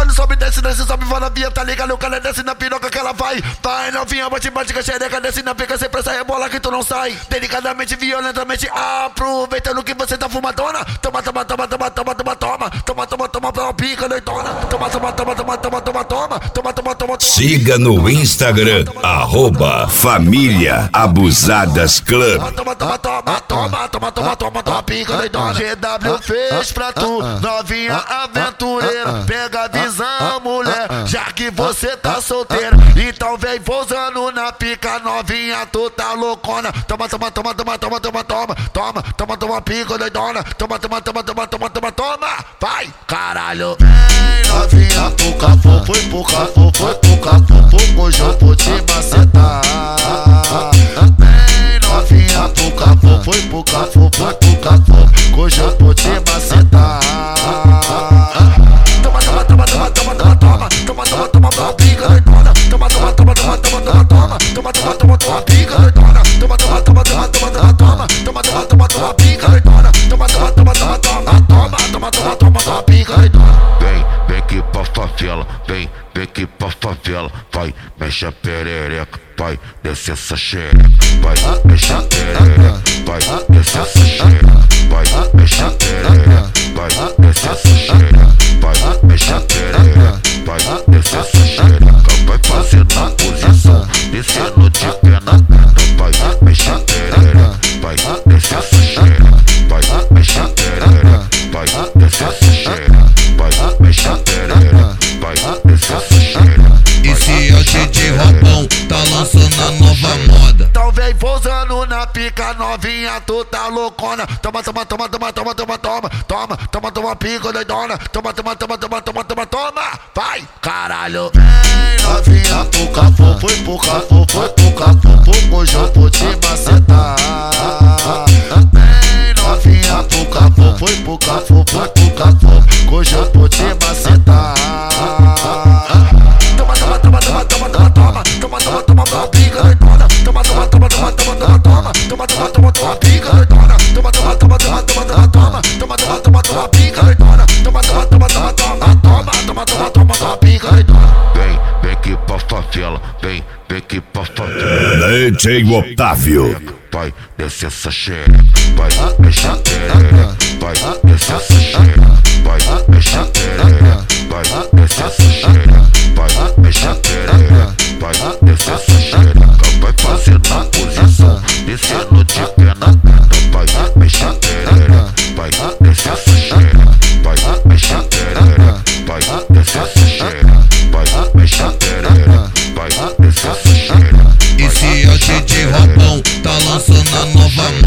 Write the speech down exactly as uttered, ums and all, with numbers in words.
rebola, sobe, desce, desce, sobe, vai na via, tá ligado? O cara desce na piroca que ela vai. Vai novinha, bate, bate com a xereca, desce na pica, sem pressa, rebola que tu não sai. Delicadamente, violentamente, aproveitando que você tá fumadona. Toma, toma, toma, toma, toma, toma, toma. Toma, toma, toma, toma, pica, doidona. Toma, toma, toma, toma, toma, toma, toma. Toma, toma, toma, siga no Instagram, arroba Família Abusadas Club. Toma, toma, toma, toma, toma, toma, toma, toma, pica, doidona. G W fez pra tu, novinha aventureira. Pega a visão, mulher, já que você tá solteira. Então vem pousando na pica, novinha, tu tá loucona. Toma, toma, toma, toma, toma, toma, toma. Toma, toma, toma, pica, doidona. Toma, toma, toma, toma, toma, toma, toma. Vai, caralho. Vem, novinha, puca, fofo, foi puca, fofo, foi puca, fofo. Hoje eu vou te macetar. Vem, novinha, puca, fofo, foi puca, fofo, foi puca, fofo. Hoje eu vou te macetar. Toma, toma, toma, toma, toma, toma, toma. Toma, toma, toma, toma, pica, doidona. Toma, toma, toma, toma, toma, toma, toma. Toma, toma, toma, toma, pica, doidona. Toma, toma, toma, toma, toma, toma, toma. Toma, toma, toma, toma, pica, doidona. Toma, toma, toma, toma, toma, toma. Toma, toma, toma, toma, pica, doidona. Vem, vem aqui pra favela, vem, vem aqui pra favela. Vai, mexe a perereca, vai, desce essa xereca. Vai, mexe a perereca, vai, desce essa xereca. Vai, mexe a perereca, vai, desce essa xereca. Vai, mexe a perereca, vai, desce essa xereca. Vai fazendo a posição, descendo de pé na bunda. Vai, mexe a perereca, vai, desce essa xereca. Vai, mexe a perereca, vai, desce essa xereca. Vai, mexe a perereca, vai, desce essa xereca. Esse é o D J Robão, tá lançando a nova moda. Então vem pousando na pica, novinha, tu tá loucona. Toma, toma, toma, toma, toma, toma, toma. Toma, toma, toma, pica, doidona. Toma, toma, toma, toma, toma, toma, toma. Vai, caralho. Vem, novinha, puca, fofo, foi puca, fofo, foi puca, fofo. Hoje eu vou te macetar. Vem, novinha, puca, fofo, foi puca, fofo, foi puca, fofo. Hoje eu vou te macetar. Toma, toma, toma, toma, toma, toma, toma. Toma, toma, toma, toma, pica, doidona. Toma, toma, toma, toma, toma, toma, toma. Toma, toma, toma, toma, pica, doidona. Toma, toma, toma, toma, toma, toma, toma. Toma, toma, toma, toma, pica, doidona. Toma, toma, toma, toma, toma, toma. Toma, toma, toma, toma, pica, doidona. Vem, vem aqui pra favela, vem, vem aqui pra favela. D J Otávio. Vai, desce essa xereca. Vai, mexe a perereca. Vai, desce essa xereca. Vai, mexe a perereca. Vai, desce essa xereca. Vai, mexe a perereca. Vai, desce essa xereca. Vai fazendo a posição, descendo de pé na bunda. Vai, mexe a perereca. Vai, desce essa xereca. Vai, mexe a perereca. Vai, desce essa xereca. Vai, mexe a perereca. Vai, desce essa xereca. Esse é o D J Robão, tá lançando a nova moda.